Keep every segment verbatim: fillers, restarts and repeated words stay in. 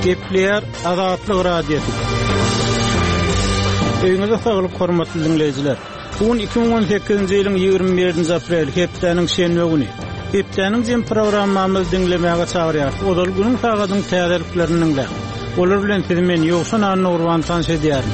Gepler Azatlyk radiosu. Öňüňizde saglyk hormatly dinleýijiler. Bugün iki bin on sekizinji ýylyň ýygrimi birinji aprel hepdeniň şenbe güni. Hepdeniň jem programmamyzy dinlemäge çagyrýar. Odal günüň sagadyň täzeliklerini dinle. Olar bilen sizi men ýoksan Nurwan tanış edýär.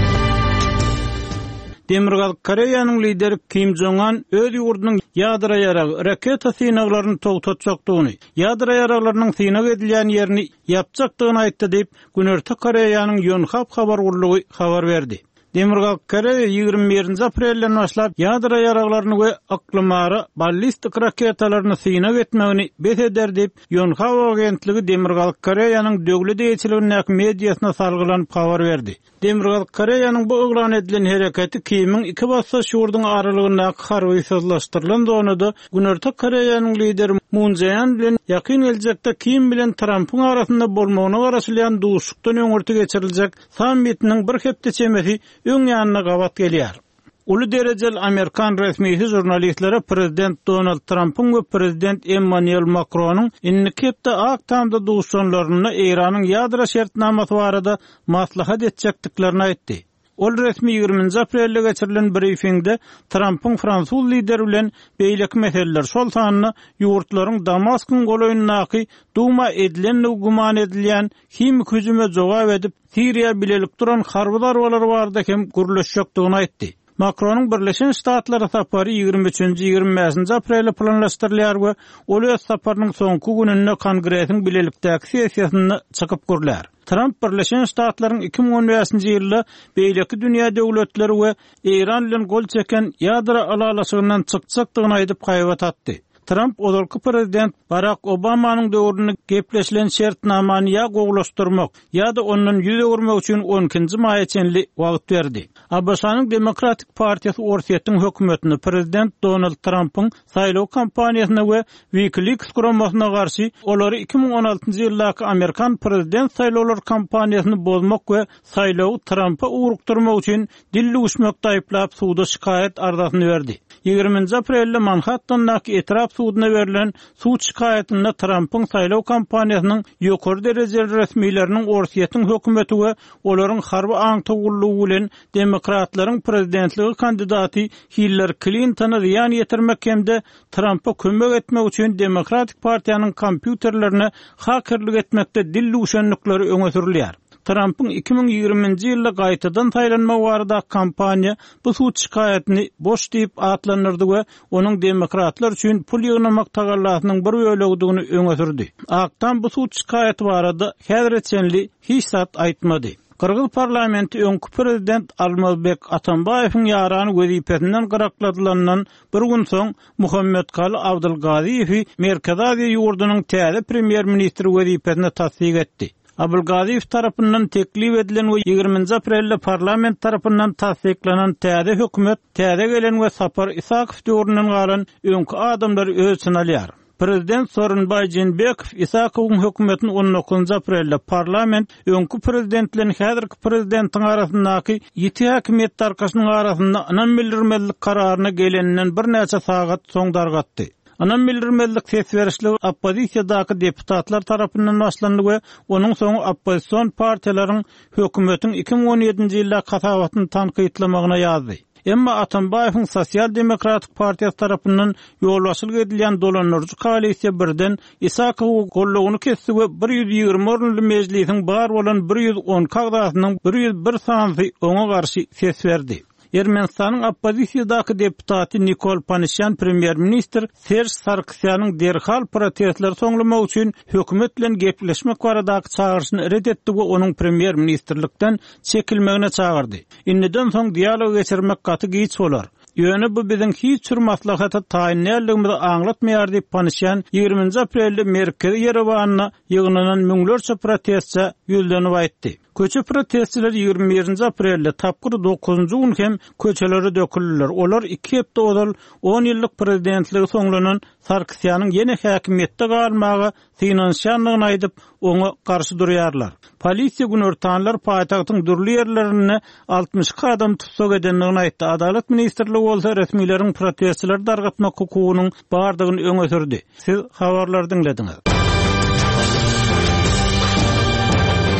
Demirgal Koreýanyň lideri Kim Jong-un öz ýurdunyň ýadra ýaragy raketa synaglaryny togtatjakdygyny, ýadra ýaraglarynyň synag edilýän ýerini ýapjakdygyny aýtdy diýip Günörtü Koreýanyň Yonhap habar gurulugy habar berdi. Demirgal Koreýa ýygrimi birinji aprelden başlap ýadra ýaraglaryny we aklymary ballistik raketalaryny synag etmegini beteder diýip Yonhap agentligi Demirgal Koreýanyň döwlet eýçiliginiň mediasyna salgylanyp habar berdi. Demirgal Koreýanyň bu oglan edilen hereketi Kim'iň iki bassas ýurduň aralygynda harby sözleşdirilen zonada Günörtü Koreýanyň lideri Moon Jae-in bilen ýakyn geljekde Kim bilen Trumpyň arasynda bolmagyna garaşylýan duşlukdan öňürti geçiriljek sammitiniň bir hepde çemesi öň ýanyna gabat gelýär. Uly derejeli Amerikan resmiýeti jurnalistlere Prezident Donald Trumpyň we Prezident Emmanuel Macronyň innikepde aktamda duşanlaryny Iranyň ýadra şertnamasy barada maslahat etjekdiklerini aýtdy. Ol resmi ýygrimi aprelde geçirilen briefingde Trumpyň Fransuz lideri bilen beýleki meseleler şol sanyny ýurtlaryň Damaskyň golaýyndaky duma edilen guman edilýän himik hüjüme jogap edip Siriýa bilelik duran harby darbalary barada hem gurulşjakdygyny aýtdy. Macronyň Birleşen Ştatlara sapary ýygrimi üçinji ýygrimi beşinji aprelde planlaşdyrylýar we ol öz saparynyň soňky gününde Kongresiň bilelikdäki sessiýasyny çykyp gurlar. Trump Birleşen Ştatlaryň iki bin on beşinji ýylda beýleki dünýä döwletleri we Iran bilen gol çeken ýadra alalaşygynyň çykjakdygyny aýdyp gaýbat atdy. Trump odalky prezident Barack Obamanyň döwründe gepleşilen şertnamany ýa gowlaşdyrmak ýa-da onuň ýüze gurmak üçin on ikinji maýa çenli wagt berdi. A B S-nyň Demokratik Partiýasy Orsiýetiň hökümetini prezident Donald Trumpyň saýlaw kampaniýasyna we WikiLeaks guramasyna garşy olary iki bin on altyncı ýyldaky Amerikan prezident saýlawlary kampaniýasyny bozmak we saýlaw Trumpy urukdurmak üçin dilli uçmakda aýplap suwda şikaýet ardasyny berdi. ýygrimiňji aprelde Manhattandaky etraf suwuna berilen suw şikaýetinde Trumpyň saýlaw kampaniýasynyň ýokary derejeli resmiýleriniň Orsiýetiň hökümeti we olaryň harby aňtygullygy bilen demokratlaryň prezidentligi kandidaty Hillary Clintony ýan ýetirmek hemde Trump'a kömek etmek üçin Demokratik Partiýanyň kompýuterlerine hakerlik etmekde dilli uşanlykları öňe sürilýär. Trumpyň iki bin ýygrimiňji ýylda gaýtadan taýlanma barada kampaniýa bu suç şikaýetini boş diýip atlanyrdy we onuň demokratlar üçin pul ýygnamak tagallasynyň bir bölegini öňe sürdi. Aktan bu suç şikaýeti barada häzirçenli hiç zat aýtmady. Kırgız parlamenti öňkü prezident Almazbek Atambaýewiň ýarany wezipesinden gyrakladylanan bir gün soň Muhammed-Kali Abdulgaziýewi Merkez Aziýa ýurdunyň täze premier ministri wezipesine tasdik etdi. Abdulgaziýew tarapyndan teklif edilen we ýygrimiňji aprelde parlament tarapyndan tasdiklanan täze hökümet, täze gelen we Sapar Isakow döwründen galan öňkü adamlar ölçün alýar. Prezident Soronbay Jeenbekow Isakowyň hökümetini on dokuzunji aprelde parlament öňkü prezidentlerin häzirki prezidentiň arasyndaky ýeti häkimet tarkaşynyň arasynda anam bildirmelik kararyna geleninden bir näçe sagat soň dargatdy. Anam bildirmelik ses berişli oppozisiýadaky deputatlar tarapyndan başlandy we onuň soňy oppozisiýon partiýalaryň hökümetiň iki bin on ýedinji ýylda kasawatyny tanqidlamagyna ýazdy. Emma Atambaýewiň Sosial Demokratik Partiýasy tarapyndan ýolbaşylyk edilýän dolanýarjy koalisiýa birden Isakow gollugyny kesdi we bir ýüz ýygrimi orunly mejlisiň bar bolan bir ýüz on kagdasynyň bir ýüz bir sanaty oňa garşy ses berdi. Ermenistanyň oppozisiýadaky deputaty Nikol Panisyan premier minister Serj Sarkisyanyň derhal protestler soňlamak üçin hökümet bilen gepleşmek baradaky çağırşyny red etdi we onuň premier ministerlikden çekilmegine çağırdy. Inniden soň dialog geçirmek gaty giç bolar. Ýöne bu biziň hiç bir maslahaty taýinlärligimizi aňlatmaýar diýip Panisyan ýygrimiňji aprelde Merkez Ýerewanyna ýygnanan müňlerçe protestçi ýüzlenip aýtdy. Köçe protestçiler ýygrimi birinji aprelde tapgyr dokuzunji gün hem köçelere döküldiler. Olar iki hepde odal on ýyllyk prezidentligi soňlanan Sarkisyanyň ýene häkimetde galmagy finansiýanlygyny aýdyp oňa garşy durýarlar. Polisiýa günörtanlar paýtagtyň durly ýerlerine altmış adam tutsak edenligini aýtdy. Adalet ministrligi bolsa resmiýleriň protestçiler dargatmak hukugynyň bardygyny öňe sürdi. Siz habarlar dinlediňiz.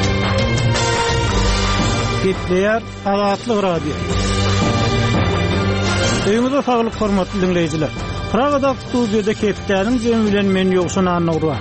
Gepleýär Azatlyk radio. Öýüňizde saglyk hormatly dinleýijiler. Pragada studiýada Kepdäniň jemi bilen men ýokşan anagdyr.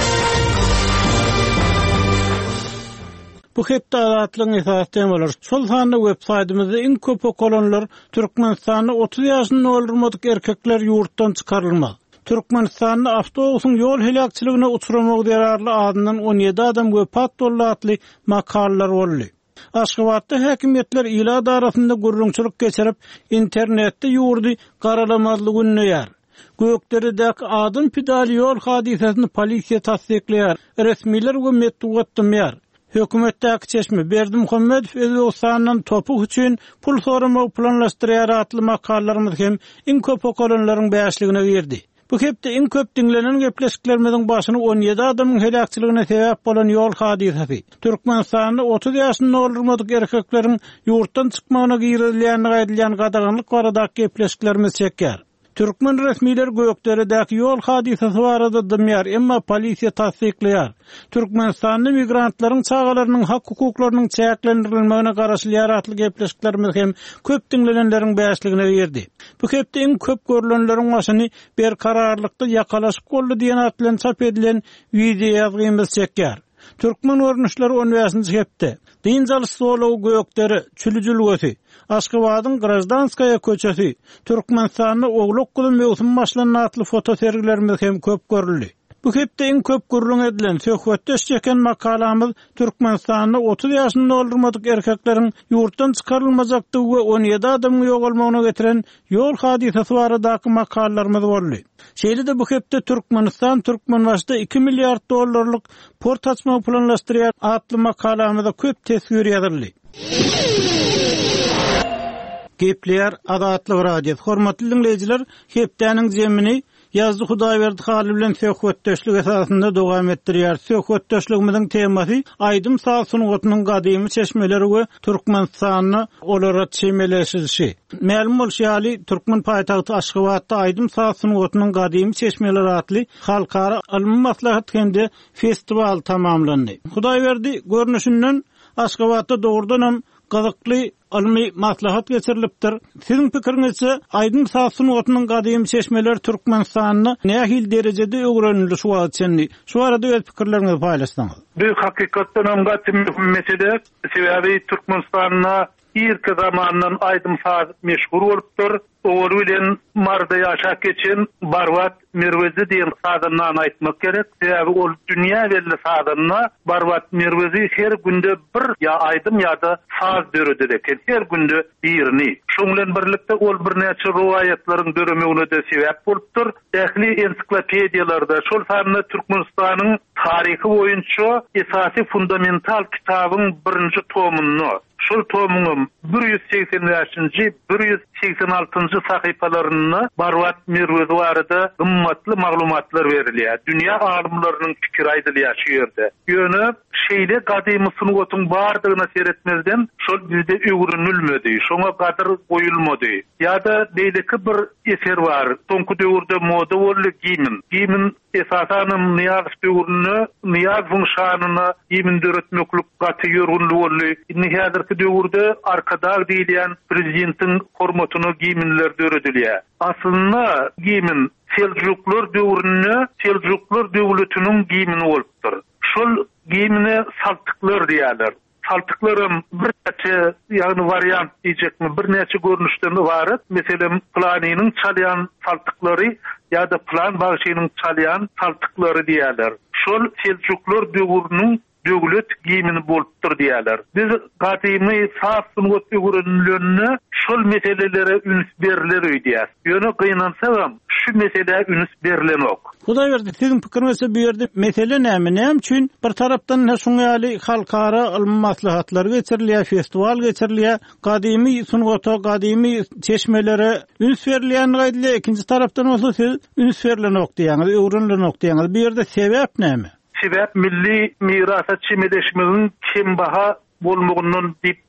Bu hepde Azatlygyň esas temalar. Şol sanly websaýtymyzda iň köp okulanlar Türkmenistanyň otuz ýaşyny öldürmedik erkekler ýurtdan çykarylmak. Türkmenistanyň awtobusyň ýol helakçylygyna uçurmak derarly adynyň on ýedi adam wepat bolýarly makallalar boldy. Aşgabatda häkimetler ila darasynda gurrunçylyk geçirip internetde ýurdy garalamazlyk ünleýär. Gökderedäki adym pidali ýol hadisesini polisiýa tasdikleýär. Resmiler we metdugatdymýar. Hökümetdäki çeşme Berdimuhammedow Özbegistanyň topuk üçin pul soramak planlaşdyrýar atly makallarymyz hem iň köp okalanlaryň bäşligine berdi. Bu hepde iň köp dinlenen gepleşiklerimizin başyny on ýedi adamyň helakçylygyna sebäp bolan ýol hadisesi. Türkmenistanyň otuz ýaşyny öldürmedik erkekleriň ýurtdan çykmagyna girilýänligi aýdylýan gadaganlyk barada gepleşiklerimiz çekýär. Türkmen resmiler gökderedäki ýol hadisesi barada dymýar, emma polisiýa tasdikleýär. Türkmenistanyň migrantlaryň çağalarynyň hak hukuklarynyň çäklendirilmegine garaşly ýaratly gepleşiklerimiz hem köp dinlenenleriň bäşligine berdi. Bu hepde iň köp görülenleriň başyny bir kararlykda ýakalaşyp boldy diýen atlan çap edilen video ýazgymyz çekýär. Türkmen örnüşleri Üniversitesi hepde. Dinjalyş solow gökderi, çülüjülgesi, Aşgabatyň Grajdanskaya köçesi, Türkmenistanyň ogluk gülüm mewsum başlanan atly foto sergilerimiz hem köp görüldi. Bu hepde iň köp gurrun edilen söhbetde çeken makalamyz Türkmenistanyň otuz ýaşyny öldürmedik erkekleriň ýurtdan çykarylmajakdygy we on ýedi adamyň ýogalmagyna getiren ýol hadisesi baradaky makallalarymyz boldy. Şeýle-de bu hepde Türkmenistan Türkmenbaşda iki milliard dollarlyk port açmak planlaşdyrýar atly makalamyzda köp tesbir ýazyldy. Gepleýär Azatlyk radio. Hormatly dinleýijiler, Hepdäniň jemini Yazdy Hudaýberdi Haly bilen söhbetdeşlik esasynda dowam etdirýär. Söhbetdeşligimiziň temasy Aýdym Saz sunugatynyň gadymy çeşmeleri we Türkmenistanyny olara çemeleşişi. Ma'lum bolýaly, Türkmen paýtagty Aşgabatda Aýdym Saz sunugatynyň gadymy çeşmeleri atly halkara ilmi maslahat hemde festival tamamlandy. Hudaýberdi görnüşinden Aşgabatda dogrudan hem gazykly ilmi maslahat geçirilipdir. Siziň pikiriňizçe Aýdym Saz sunugatynyň gadymy çeşmeler Türkmenistanyny nähil derejede öwrenildi şu wagtçenli. Şu arada öz pikirleriňizi paýlaşsaňyz. Bu hakykatdan hem gaty mesele, sebäbi Türkmenistanyna irki zamandan Aýdym Saz meşhur bolupdyr. Oğul bilen marda ýaşap geçen Barwat Mirwezi diýen sadandan aýtmak gerek. Sebäbi ol dünýä belli sadanna Barwat Mirwezi her günde bir ýa Aýdym ýa-da saz döredi eken. Her günde birini. Şoň bilen birlikde ol bir näçe riwayatlaryň döremegine de sebäp bolupdyr. Ähli ensiklopediýalarda şol sanyny Türkmenistanyň taryhy boýunça esasy fundamental kitabyň birinji tomuny şol tomuň bir ýüz seksen beşinji bir ýüz seksen altynjy sahypalaryny Barwat Mirwezi barada gymmatly maglumatlar berilýär. Dünýä alymlarynyň pikir aýdylýar şu ýerde. Ýöne şeýle gadymy sunugatyň bardygyna seretmezden şol bizde öwrünilmedi. Şoňa gadyr goýulmady. Ýa-da beýleki bir eser bar. Soňky döwürde moda boldy gimin. Gimin esasan niýaz döwrüni, niýaz funksiýanyny gimin döretmeklik gaty ýörgünli boldy. Indi häzirki döwürde arkada diýilen prezidentiň hormatyny giminler döredilýär. Aslynda gimin Seljuklar döwrüne, Seljuklar döwletiniň gimini bolupdyr. Şol gimine saltyklar diýerler. Saltyklarym bir näçe ýagny variant diýjekmi, bir näçe görnüşden ibaret. Meselem planynyň çalýan saltyklary ýa-da plan bagşynyň çalýan saltyklary diýerler. Şol Seljuklar döwrüniň döwlet gimini bolupdyr diýerler. Biz gatymy saz sunugat öwrenilýänine şol meselelere üns beriler öýdýär. Ýöne gynansaňam şu mesele üns berilenok. Hudaýberdi, siziň pikiriňizde bu ýerde mesele näme? Näme üçin bir tarapdan näşoňaly halkara ilmi maslahatlar geçirilýär, festival geçirilýär, gadymy sunugata, gadymy çeşmelere üns berilýän gaýdylýar. Ikinji tarapdan bolsa siz üns berilenok diýäňiz, öwrenilenok diýäňiz. Bu ýerde sebäp näme? Sebäp milli mirasa çemeleşmegin kim baha bolmagyndan dip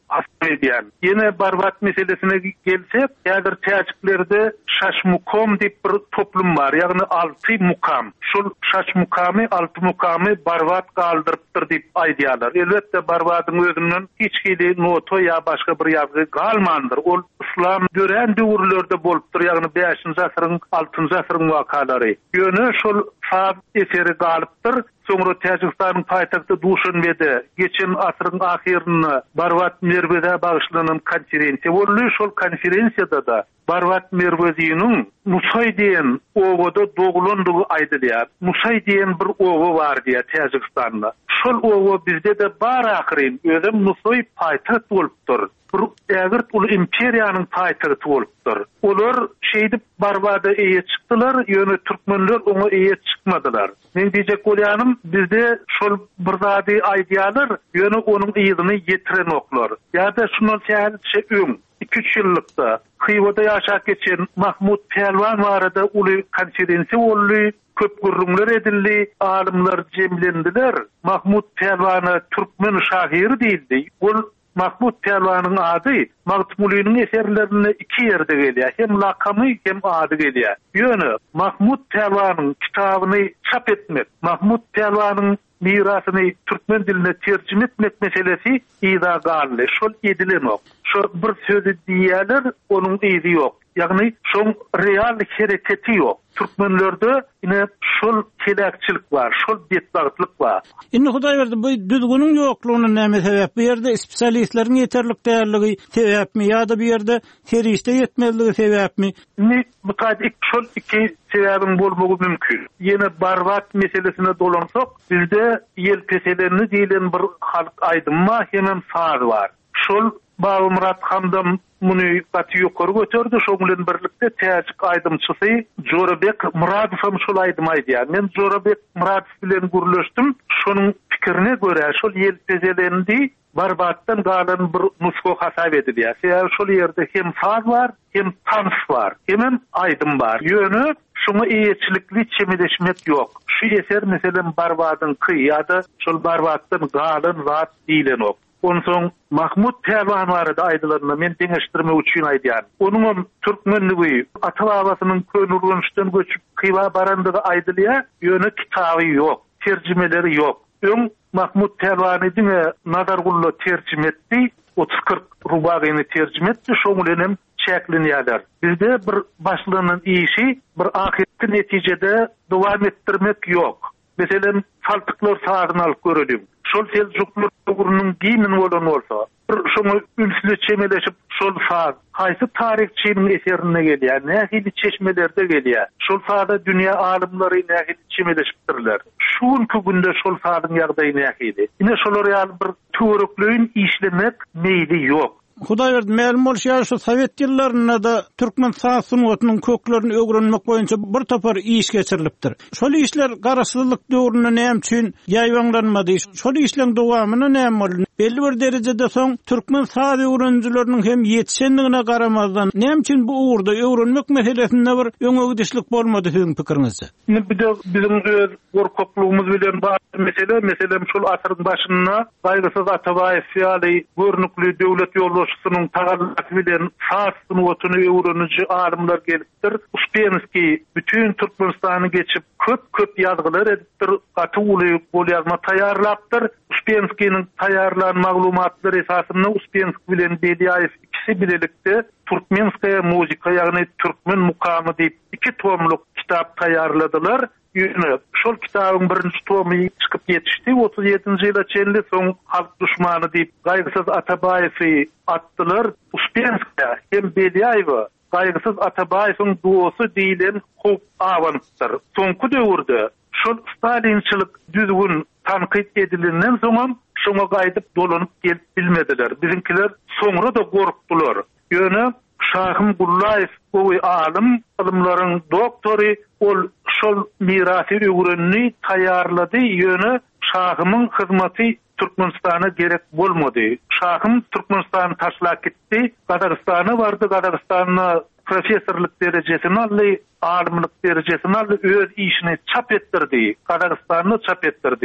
asmediyen. Yine barbat meselesine gelsek, häzir täçiklerde şaşmukom diýip bir toplum var. Ýagny altı mukam. Şol şaş mukamy, altı mukamy barbat galdyrypdyr diýip aýdýarlar. Elbetde barbatyň özünden hiç hili noto ýa başga bir ýazgy galmandyr. Ol islam gören döwürlerde bolupdyr. Ýagny beşinji asyryň, altynjy asyryň wakalary. Ýöne şol fab eseri galypdyr. Soňra Täjikistanyň paýtagty Duşanbede geçen asyryň ahyrynda Barbat Merwede bagyşlanan konferensiýa boldy. Şol konferensiýada da Barbat Merweziň Musay diýen ogoda doglandygy aýdylýar. Musay diýen bir ogo bar diýär Täjikistanda. Şol ogo bizde de bar ahyryn özüm Musay paýtagt bolupdyr. Ägir ul imperiýanyň paýtagty bolupdyr. Olar şeýdip Barbada eýe çykdylar, ýöne türkmenler oňa eýe çykmadylar. Men diýjek bolýanym, bizde şol bir zady aýdýarlar, ýöne onuň ýygyny ýetiren oklar. Ýa-da şundan çäğe öň iki üç ýyllykda Hyýwada ýaşap geçen Mahmud Pelwan barada uly konferensiýa boldy. Köp gurrunlar edildi, alımlar jemlendiler. Mahmud Pelwany türkmen şahyry diýildi. Ol Mahmud Pelwanyň ady Magtumulynyň eserlerine iki ýerde gelýär. Hem lakamy hem ady gelýär. Ýöne Mahmud Pelwanyň kitabyny çap etmek, Mahmud Pelwanyň mirasyny türkmen diline terjime etmek meselesi ýa-da galy. Şol edilenok. Şol bir sözi diýerler, onuň ýeri ýok. Ýagny şol real hereketi ýok. Türkmenlerde ine şol kelekçilik var, şol betbagtlyk var. Indi Hudaý berdi, bu düzgünüň ýoklugyna näme sebäp? Bu ýerde spesialistleriň ýeterlik därligi sebäpmi ýa-da bu ýerde teriste ýetmezligi sebäpmi? Ni bu taýda şol iki sebäbiň bolmagy mümkin. Ýene barbat meselesine dolansak, bizde ýel peselerini diýilen bir halk aýdymma hemem saz var. Şol Bawy Murat Hamdam muny gaty ýokary götürdi. Şol bilen birlikde täçik aýdymçysy Jorabek Muradow şol aýdym aýdýar. Men Jorabek Muradow bilen gürleşdim. Şonuň pikirine görä şol ýel peselerini barbatdan galan bir nusko hasap edilýär. Şeýle şol ýerde hem saz var, hem tans var, hem aýdym bar. Ýöne şunu eýetçilikli çemeleşmek ýok. Şu eser meselem barbatyň kıýada şol barbatdan galan zat diýilen ok. Onsoň Mahmud Pelwan barada aýdylaryna men deňeşdirme üçin aýdýar. Onuň türkmenligi ata-babasynyň könürlenişden göçüp Hyýwa barandygy aýdylýar, ýöne kitaby ýok, terjimeleri ýok. Öň Mahmud Pelwan diňe Nazargully terjime etdi, otuz kırk rubagyny terjime etdi, şoň bilen hem çäklenýärler. Bizde bir başlygynyň işi bir ahirki netijede dowam etdirmek ýok. Meselen saltyklar saýryny alyp görelim. Şol Selçuklular gurunun gimin bolan bolsa, şonu ülsüle çemeleşip şol saz haýsy tarihçiniň eserine gelýär, nähili çeşmelerde gelýär. Şol sazda dünýä alymlary nähili çemeleşipdirler. Şuňky günde şol sazyň ýagdaýy nähili. Ine şolar ýaly bir töwereklüğün işlemek meýli ýok. Hudaý berdi, ma'lum bolýar şu Sowet ýyllaryna da türkmen saz sunuwatynyň köklerini öwrenmek boýunça bir topar iş geçirilipdir. Şol işler garaşsyzlyk döwründe näme üçin ýaýwanlanmady? Şol işleň dowamyna näme boldy? Belli bir derejede soň türkmen saz öwrenjileriniň hem ýetişendigine garamazdan näme üçin bu uğurda öwrenmek meselesinde bir öňegidişlik bolmady siziň pikirinizde? Bir de bizim öz gorkaklygymyz bilen bar mesele, meselem şol asyryň başynda gaýgysyz Atabaýew ýaly görnükli döwlet ýolbaşçysynyň tagallaty bilen saz sunuwatyny öwreniji alymlar gelipdir. Uspenski bütün Türkmenistany geçip köp köp ýazgylar edipdir, gaty uly bolýazma taýýarlapdyr. Uspenskiň taýýarlanan maglumatlary esasynda Uspenski bilen Bediýaýew ikisi bilelikde Türkmenskaya muzika ýagny türkmen mukamy diýip iki tomluk kitap taýýarladylar. Ýöne şol kitabyň birinji tomy çykyp ýetişdi. otuz ýedinji ýyla çenli soň halk düşmany diýip gaýgysyz Atabaýewy atdylar. Uspenskiýa hem Bediýaýew gaýgysyz Atabaýewiň dowsy diýilen hop awanypdyr. Soňky döwürde şol Stalinçilik düzgün tanqid edilenden soň şoňa gaýdyp dolanyp gelip bilmediler. Bizinkiler soňra da gorkdular. Ýöne Şahym Gullaýew bu alim, alimlaryň doktory, ol şol mirasy öwrenini taýýarlady. Ýöne Şahymyň hyzmaty Türkmenistana gerek bolmady. Şahym Türkmenistany taşlap gitdi, Gazagystana bardy, Gazagystanyň professorlyk derejesini aldy, alimlik derejesini aldy, öz işini çap etdirdi, Gazagystanyny çap etdirdi.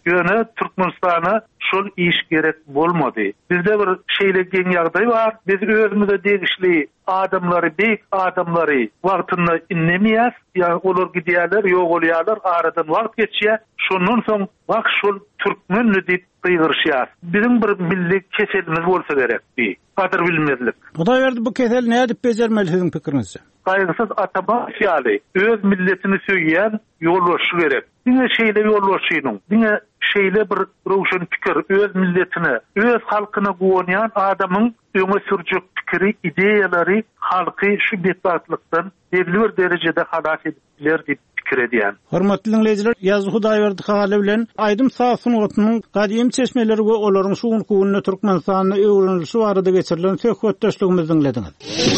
Ýöne Türkmenistana şol iş gerek bolmady. Bizde bir şeýle geň ýagdaý bar. Biz özümizde degişli adamlary, beýik adamlary wagtynda innemýäs, ýa olar gidýärler, ýok bolýarlar, aradan wagt geçýär. Şondan soň wak şol türkmenli diýip gygyrşýar. Bizim bir milli keselimiz bolsa gerekdi. Gadyr bilmezlik. Hudaý berdi, bu kesel näde dip bejermeli siziň pikirinizçe? Gaýgysız atama ýaly, öz milletini söýýän ýolbaşy gerek. Diňe şeýle ýolbaşynyň, diňe şeýle bir rowşan pikir, öz milletini, öz halkyny gowanýan adamyň öňe sürjek pikiri, ideýalary halky şu betbatlykdan belli bir derejede hadas edipler diýip pikir edýän. Hormatly dinleýijiler, ýazy Hudaý berdi haly bilen Aýdym Sağsyn otunyň gadym çeşmeleri we olaryň suwun kuwunyna Türkmenistanyna öwrenilşi barada geçirilen söhbetdeşligimizi dinlediňiz.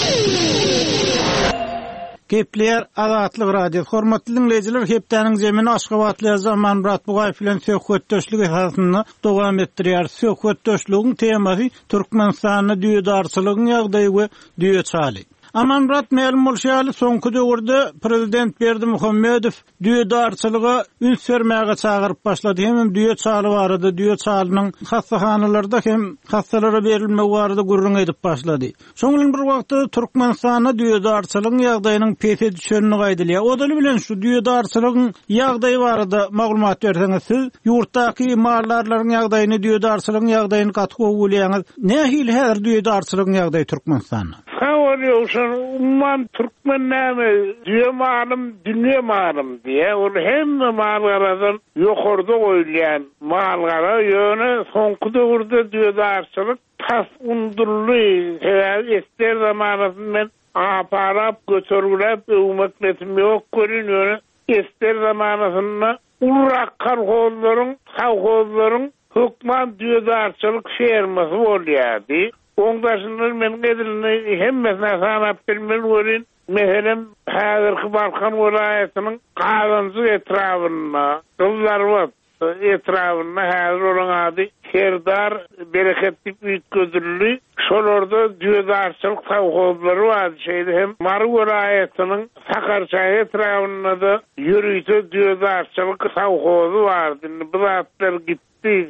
Gepler Azatlyk radio. Hormatly dinleýijiler, hepdeniň zemini Aşgabatly Zaman Murat Bugaýew bilen söhbetdeşlik esasyny dowam etdirýär. Söhbetdeşligiň temasy Türkmenistanyň düýdarçylygyň ýagdaýy we düýe çaly. Aman Murat ma'lum bolşaly soňky döwürde prezident Berdimuhammedow düýdarçylyga üns bermäge çagyryp başlady. Hem düýe çaly barada, düýe çalynyň hassahanalarda hem hassalara berilmegi barada gurrun edip başlady. Soňky bir wagtda Türkmenistanyň düýdarçylygyň ýagdaýynyň pete düşenini gaýdylýar. Odaly bilen şu düýdarçylygyň ýagdaýy barada maglumat berseňiz, siz ýurtdaky mallarlaryň ýagdaýyny, düýdarçylygyň ýagdaýyny gatgy bolýaňyz. Nähil häzir düýdarçylygyň ýagdaýy Türkmenistanyň? Olsun, umman Türkmen näme düýe malym, dünýe malym diye, ol hemme malgaradan ýokarda goýulýan malgara ýöne soňky döwürde düýdarçylyk tas undurly, esker zamanyndan aparap götürülip öwmekletim ýok görünýär. Esker zamanynda urak kolhollaryň, sawhollaryň hökman düýdarçylyk fermasy bolýardy. Ondaşynlar men gedilini hemmesine sanap bilmeli bolin. Meselem häzirki Balkan welaýatynyň Gazancı etrawyna, Gyllarwat etrawyna häzir olan ady Serdar Bereketli Üýtgözürli. Şolarda düýdarçylyk sawhozlary bar. Şeýle hem Mar welaýatynyň Sakarçay etrawyna da ýürüýte düýdarçylyk sawhozy bar. Bu zatlar gitdi.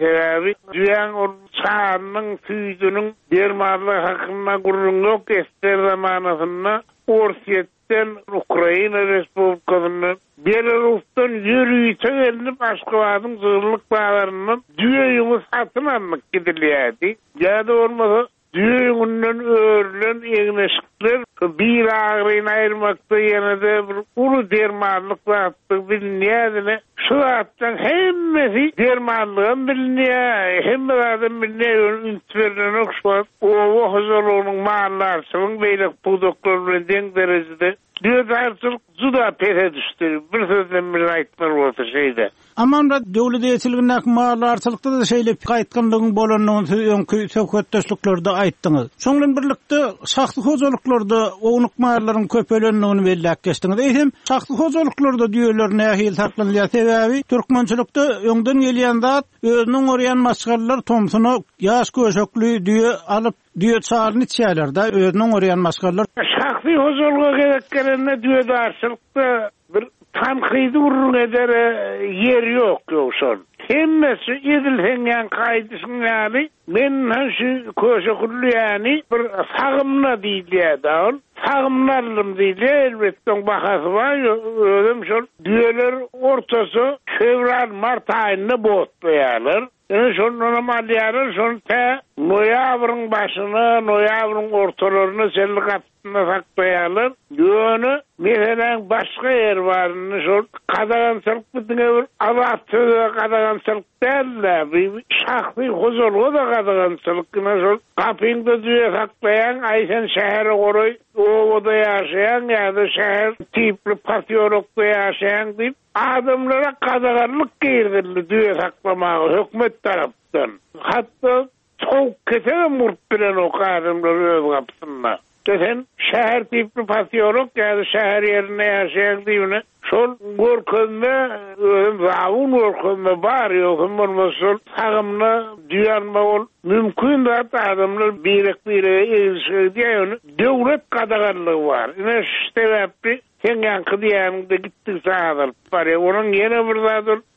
Düýän ol çağanyň süýdüniň dermarly hakyna gurrun ýok. Ester zamanynda Orsiýetden Ukraina Respublikasyna Belarusdan ýürüýte gelip Aşgabatyň zyrlyk baglaryny düýeňi satyn almak gidilýärdi. Ýa-da bolmasa düýünden örlen egneşikler bir agryny aýyrmakda ýene-de bir uly dermanlyk zatdy bilnýärdi. Şu zatdan hemmesi dermanlygyny bilnýär, hemme adam bilnýär, ünsverden okşap, o hozurlugyň mallarçylygyň beýlek budoklar bilen deň derejede düýdarçylyk juda pere düşdi. Bir sözle bir aýtmar bolsa şeýde. Aman da döwlet ýetilginek mallarçylykda da şeýle gaýtganlygyň bolanyny öňkü söhbetdeşliklerde aýtdyňyz. Şoňlan birlikde şahsy hozurluklarda ownuq mallaryň köpelenligini belläp geçdiňiz. Eýsem, şahsy hozurluklarda düýeler nähil saklanýar sebäbi türkmençilikde öňden gelýän zat özüniň oryan maşgallar tomsuny ýaş köşekli düýe alyp düýe çalyny içýärler-de özüniň oryan maşgallar. Şahsy hozurluga gereklerine düýdarçylykda bir tanqidi urun eder yer ýok ýokşan. Hemmesi edilýän gaýdysyň ýaly men şu köşekli ýani bir sagymna diýilýär. Sagymlarlym diýilýär, elbetde bahasy bar. Özüm şol düýeler ortasy fevral mart aýyna botlaýarlar. Yani şonuna maliyarı şon te noyabrın başına, noyabrın ortalarını sellik attığına saklayalar. Yönü mesela başka yer varını şon kadagançılık bütüne bir avatı kadagançılık derler. Bir şahsi huzurlu da kadagançılık. Şon kapında düğe saklayan Ayşen şehri koruy, ovada yaşayan ya da şehir tipli patiyologda yaşayan deyip adamlara kadaganlık girdirli düğe saklamağı hükümet taraftan. Hatta çok kese murt bilen o adamları öz kapsınlar. Desen şehir tipli patiyolog ya da şehir yerine yaşayan deyine şol gorkunda zavun gorkunda bar yokum olmasın sağımla düyanma ol mümkün de adamlar birek birek erişir diye devlet kadaganlığı var. Yine işte yaptı. Sen yankı diyanında gittik sağlar. Bari onun yine buradadır.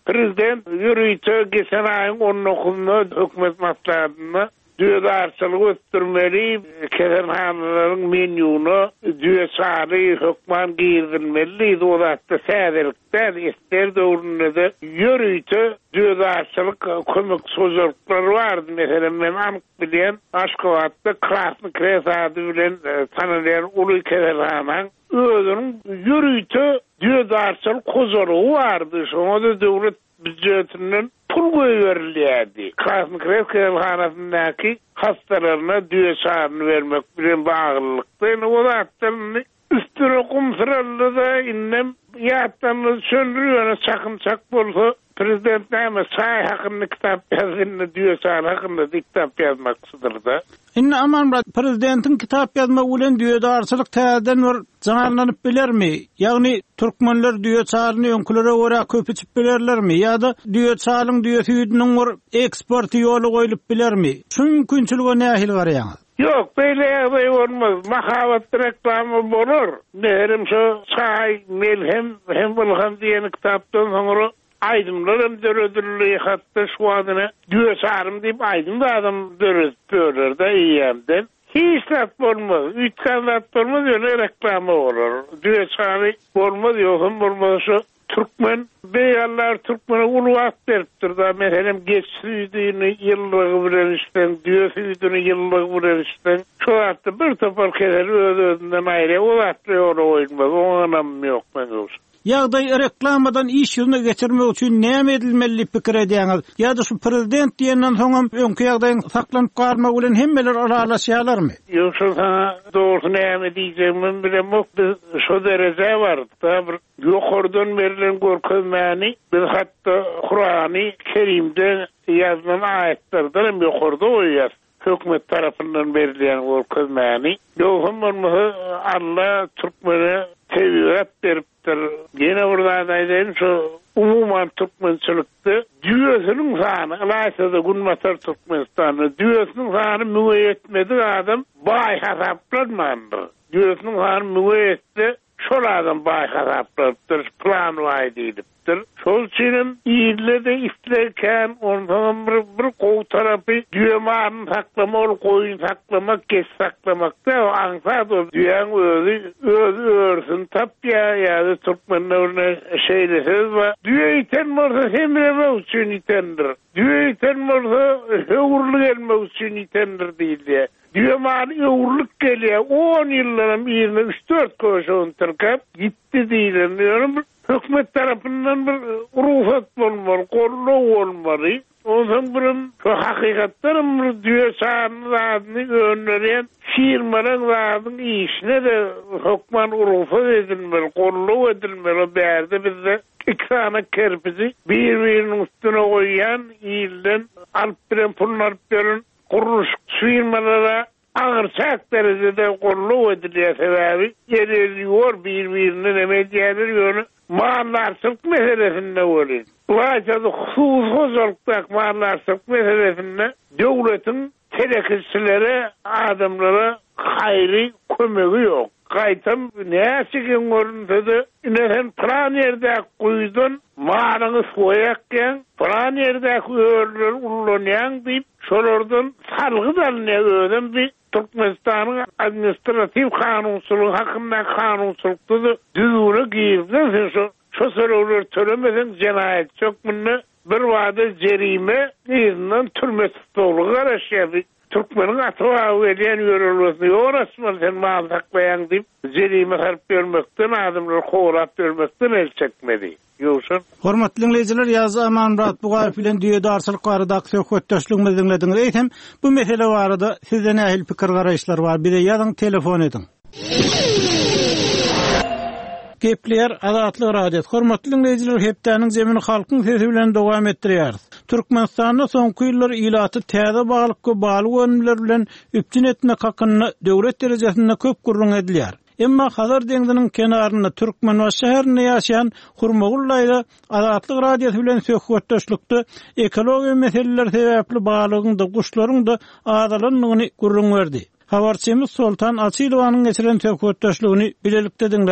Prezident yürüytü geçen ayın on dokuzunda hükümet maslahatında düýedarçylyk ötürmeli, keserhanalaryň menyuny düýesary hökman girdilmeli, dolatda sädelikden ister döwründe yürüytü düýedarçylyk kömek sözlükleri bardy. Meselem men anyk bilen Aşgabatda Krasny Kres ady bilen tanılan uly keserhanaň özüniň yürüytü düýedarçylyk kozorugy bardy. Şoňa da döwlet büdjetinden pul goýberýärdi. Krasny Kres keserhanasyndaky hastalarına düýesaryny vermek bilen baglykda o zatdan üstüne kumsırallı da innem ýatdan söndürýär çakınçak bolsa Prezident näme saý hakynda kitap ýazgyny düýesary hakynda kitap ýazmakçydyr da. Inne aman prezidentin kitap ýazmak bilen düýedarçylyk täzeden bir janarlanyp bilermi? Ýagny türkmenler düýesaryny öňkülere görä köp içip bilerlermi? Ýa-da düýesaryň düýesüýdüniň bir eksporty ýoly goýulyp bilermi? Şu mümkinçiligi nähil garaýaňyz? Yok, böyle ýagdaý bolmaz. Mahabat reklamy bolur. Näherim şu çay, melhem, hem bolhan diýen kitapdan soňra aydymlarym dörödürlüğü hatta şu adyna düýesarym diýip aydymda adam döröp görürde ýemden. Hiç zat bolmaz. Üç zat bolmaz, ýöne reklamy bolur. Düýesary bolmaz, ýogum bolmaz şu Türkmen beýanlar Türkmene ulwat beripdir da, meselem geçsüýdüni ýyllygy bilen işden, düýesüýdüni ýyllygy bilen işden. Şu wagtda bir topar keser öz-özünden aýry, o wagtda ýola goýulmaz, oňam ýok men. Ýagdaý reklamadan iş ýüzüne geçirmek üçin näme edilmeli pikir edýäňiz? Ýa-da şu prezident diýenden soňam öňkü ýagdaýyň saklanyp garmak bilen hemmeler aralaşýarlarmy? Ýok, şu dogry näme diýjegimi bilemok, şu derece bar. Bir ýokardan berilen görkezmäni, bir hatda Kur'an-y Kerimde ýazylan aýetlerden ýokarda goýýar. Hökümet tarafından berilen görkezmäni. Ýogum Allah Türkmene tevhid beripdir. Gene burada aýdyn şu umuman Türkmençilikde düýesiniň sany, alasada Günmatar Türkmenistany düýesiniň sany müge etmedi adam baý hasaplanmandyr. Düýesiniň sany müge etdi, şol adam baý hasaplandyr, plan waýdydyr. Şol üçin ýerlerde islerken ondan bir, bir gow tarapy düýemany saklamaly, goýun saklamak, geç saklamakda aňsat düýäň özü öz örsün tapýa ýa-da türkmenlerine şeýlesiz we düýe iten bolsa hemremek üçin itendir. Düýe iten bolsa höwürlük elmek üçin itendir diýilýär. Düýemany öwürlük gelýär, on ýyllarym ýerine üç dört köşe türkap gitdi diýilýär. Hükümet tarafından bir ruhsat bolmaly, gollaw bolmaly. Ondan birim şu hakykatdan bir düýesaryny öňlerden firmalar wadyň işine de hukman ruhsat edilmeli, gollaw edilmeli. Bärde bizde ikana kerpizi bir-biriniň üstüne goýýan ýyldan alyp bilen pullar beren guruluş firmalara ağır çak derecede gollaw edilýär sebäbi ýerelýär bir-birine näme diýerler Maarlarçylyk meselesinde bolýar. Laýçada hususuzlukda maarlarçylyk meselesinde döwletiň terekçilere, adamlara haýry kömegi ýok. Gaýtam näçigen görünse inesen plan ýerde goýdun, maarňy soýakken, plan ýerde öýrler ullanýan diýip, şolardan salgy dalynýar öýden bir Türkmenistan'ın administrativ kanunçuluğu hakkında kanunçulukta da düzgünü giyirden şu, şu soruları töremeden cinayet çok bunu bir vade cerime izinden türmesi doğru karışıyordu. Türkmenin atıvağı ediyen yörülmesini yorasman sen mal saklayan deyip cerime harp vermekten adımları koğurat vermekten el çekmedi. Yoşun. Hormatly dinleyijiler, ýazy Aman Murat Bugayew bilen düýedarçylyk barada söhbetdeşligimizi dinlediňiz. Eýsem, bu mesele barada sizde nähil pikir garaýşlar bar? Bire ýazyň, telefon ediň. Gepler Azatlyk radio. Hormatly dinleyijiler, hepdeniň zemini halkyň sesi bilen dowam etdirýär. Türkmenistanda soňky ýyllar ilaty täze baglykka baly önümler bilen üpçün etmek hakyny döwlet derejesinde köp gurrun edilýär. Emma Hazar deňdiniň kenarynda Türkmen we şäherinde ýaşaýan Hurmagullaýda Azatlyk radiosu bilen söhbetdeşlikde ekologiýa meseleleri sebäpli balygyňda guşlaryň da azalanyny gurrun berdi. Habarçymyz Sultan Açylowanyň geçiren söhbetdeşligini bilelikde dinläliň.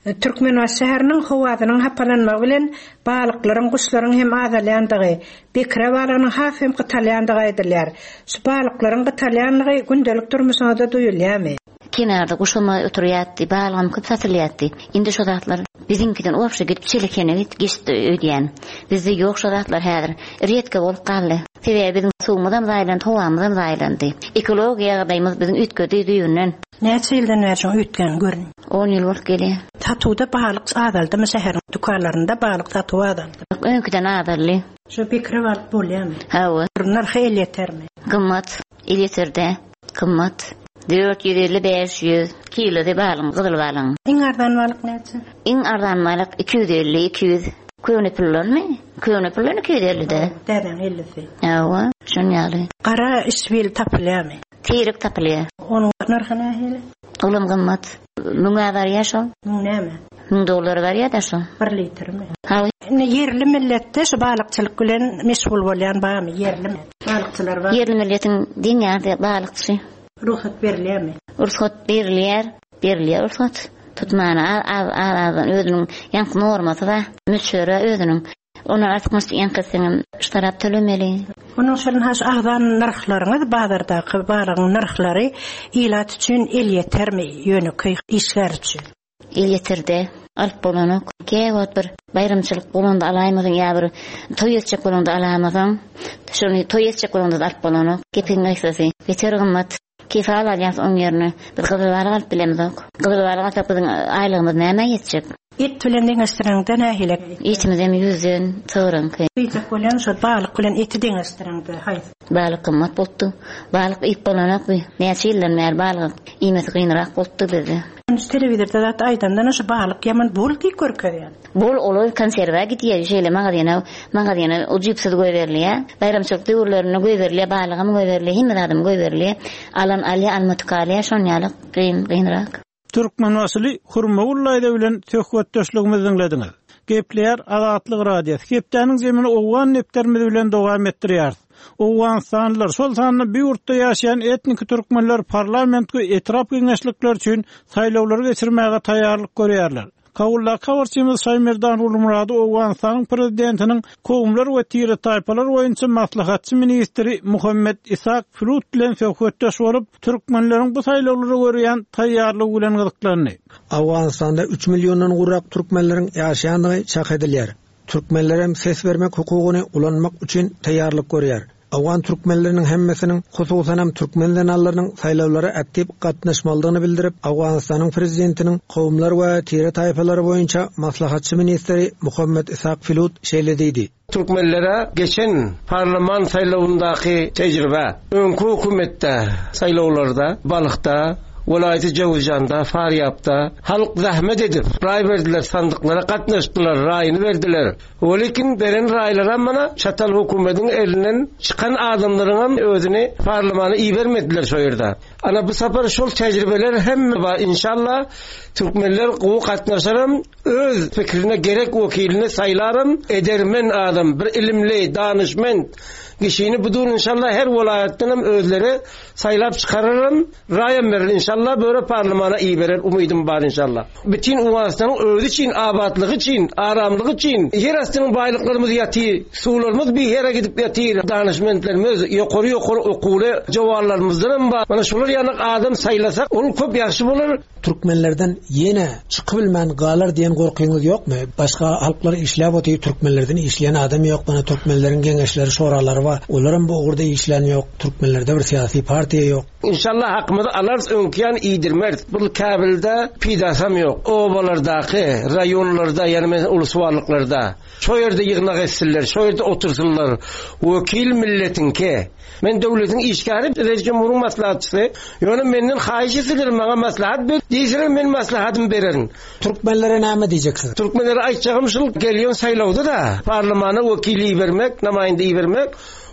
Türkmen we şäheriniň hawadynyň hapalanmagy bilen balyklaryň, guşlaryň hem azalyandygy, bekre balygynyň haf hem gytalyandygy aýdylýar. Şu balyklaryň gytalyanlygy gündelik durmuşyňda da duýulýarmy? Kenarda guşulma oturýatdy, balygym köp satylýatdy. Indi şu zatlar biziňkiden opşa gidip çelekene git geçdi öýdýän. Bizde ýok şu zatlar häzir riýetke bolup galdy. Sebäbi biziň suwmydan zaýlan, howamydan zaýlandy. Ekologiýaga daýmyz biziň ütgedi düýünden. Näçe ýyldan bäri ütgen görün? on ýyl bolup gelýär. Tatuda balyk azaldymy şäher dükanlarynda balyk tatu azaldy? Öňkiden azaldy. Şu bekre balyk bolýarmy? Hawa. Narhy el ýetermi? Gymmat, el ýeterde, gymmat. dört yüz elli beş yüz kilo de balym, gyzyl balym. Iň ardan balyk näçe? Iň ardan balyk iki yüz elli iki yüz. Köne pullarmy? Köne pullarny iki yüz elli de. Däden ellisi. Hawa, şonýaly. Qara isbil tapylýarmy? Tirik tapylýar. Onuň narhy nähili? Olam gymmat. Muňa bar ýaşol. Näme? Müň dollar bar ýa-da şol. bir litrmi? Hawa. Yerli milletde şu balykçylyk bilen meşgul bolýan bamy yerlimi? Balykçylar bar. Yerli milletin dünýäde balykçy. Ruhsat berilýärmi? Ruhsat berilýär, berilýär ruhsat. Tutmana az az az özüniň ýanky normasy da müçere özüniň. Ona atmyş ýankysyň ştarap tölemeli. Onuň şol haş agdan narhlaryňyz bazardaky balygyň narhlary ilat üçin el ýetermi ýöneki işler üçin? El ýeterde alyp bolanyk. Käwat bir bayramçylyk bolanda alaýmyň ýa bir toý etjek bolanda alaýmyň. Şonu toý etjek bolanda alyp bolanyk. Kepiň aýsasy. Beter gymmat. Kefal alýas oň ýerine bir gyzylary alyp bilemdik. Gyzylary alypyň aýlygymyz näme ýetjek? Et bilen deňeşdirende nähile? Etimizdem ýüzden töwrünki. Ýetjek bolan şu balyk bilen eti deňeşdirende haýsy? Balyk gymmat boldy. Balyk ip bolanyk bu. Näçe ýyldan bäri balyk iýmesi gynrak boldy bizi. Telewizorda da aýdandan şu balyk ýaman boldy görkezýär. Bol olup konserwa gitýär şeýle magazyna, magazyna o jipsiz goý berilýär. Bayramçylyk döwürlerine goý berilýär, balygymy goý berilýär, hemme adam goý berilýär. Alan alýa almatkaly şonýalyk gyn gynrak. Türkmen wasyly Hurmagullaýda bilen töhwetdeşligimizi dinlediňiz. Gepler Azatlyk radiosu. Gepdäniň zemini owgan nepterimiz bilen dowam etdirýär. Owgan sanlar şol sanyny bir ýurtda ýaşaýan etnik türkmenler parlamentge etrap geňeşlikler üçin saýlawlary geçirmäge taýýarlyk görýärler. Kawulla kawarçymyz Saýmerdan Ulumurady Owganistanyň prezidentiniň kowumlar we tiri taýpalar boýunça maslahatçy ministri Muhammed Isak Filut bilen söhbetdeş bolup türkmenleriň bu saýlawlary görýän taýýarlygy bilen gyzyklandy. Awganistanda üç milyondan gurrak türkmenleriň ýaşaýandygy çak edilýär. Türkmenler hem ses vermek hukugyny ulanmak üçin taýýarlyk görýär. Awgan türkmenleriniň hemmesiniň, hususan hem türkmenleriniň saýlawlara aktiv gatnaşmalygyny bildirip, Awganistanyň prezidentiniň kowumlar we tiri taýpalary boýunça maslahatçy ministri Muhammed Isak Filut şeýlediydi. Türkmenlere geçen parlaman saýlawyndaky tejribe, öňkü hökümetde saýlawlarda, Balykda, Vilayeti Cawzjanda, Faryapda halk zahmet edip ray verdiler, sandıklara katnaştılar, rayını verdiler. Olekin beren raylara mana çatal hukumetin elinden çıkan adamların özüne parlamenı iyi vermediler şu yerde. Ana bu sefer şol tecrübeler hem var inşallah Türkmenler qowu katnaşarım, öz fikrine gerek vekiline saylarım, edermen adam, bir ilimli, danışmen kişini budur inşallah her vilayetden özleri saylap çıkarırım, rayem verir inşallah, böyle parlamena iyi verir, umudum var inşallah. Bütün Uwanistan'ın özü için, abatlığı için, aramlığı için, yer astının baylıklarımız yatıyor, sularımız bir yere gidip yatıyor, danışmentlerimiz, yukarı yukarı okulu, cevarlarımızdan var. Bana şular yanık adam saylasak, onu köp yaxşı bulur. Türkmenlerden yine çıkı bilmen galar diyen korkuyorsunuz yok mu? Başka halklar işlep otuyor, Türkmenlerden işleyen adam yok. Bana Türkmenlerin gençleri, şoraları var. Onların bu orada işleyen yok. Türkmenlerde bir siyasi partiye yok. İnşallah hakkımızı alarız, önkiyan iyidirmer. Bu Kabil'de pidasam yok. Ovalardaki, rayonlarda, yani ulusvarlıklarda. Şu yerde yığınak etsinler, şu yerde otursunlar. Vekil milletin ki, men devletin işgari, Rejikim Murun maslahatçısı, yani menden hayiş edilir, bana maslahat ver, değilse ben maslahatımı veririm. Türkmenlere ne diyeceksiniz? Türkmenlere ayçağımşılık geliyor saylavda da, parlamena vekili vermek, namayndeyi vermek,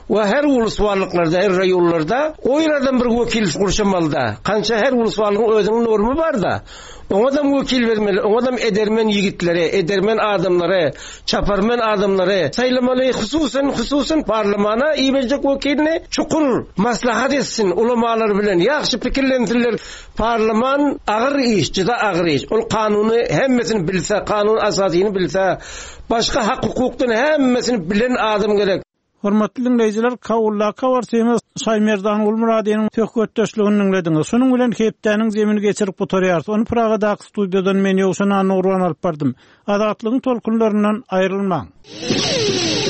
ve her ulus varlıklarda, her rayonlarda o yerden bir vekil kurşamalıda. Kança her ulus varlığın özünün normu var da. Ona da vekil vermeli, ona da edermen yigitlere, edermen adamlara, çaparmen adamlara saylamalı, hususen hususen parlamenta iyi verecek vekilini çukur maslahat etsin ulamalar bilen. Yaxşı pikirlentirler. Parlament ağır iş, cıda ağır iş. Ol kanunu hemmesini bilse, kanun asasini bilse, başka hak hukuktan hemmesini bilen adam gerek. Hormatly dinleyijiler, Kawulla Kawarsymys Saýmerdan Ulmuradynyň töhkötdeşligini dinlediňiz. Şonuň bilen hepdäniň zemini geçirip botarýar. Onu Pragadaky studiýadan men ýokşan Nurwan alyp bardym. Azatlygyň tolkunlaryndan aýrylmaň.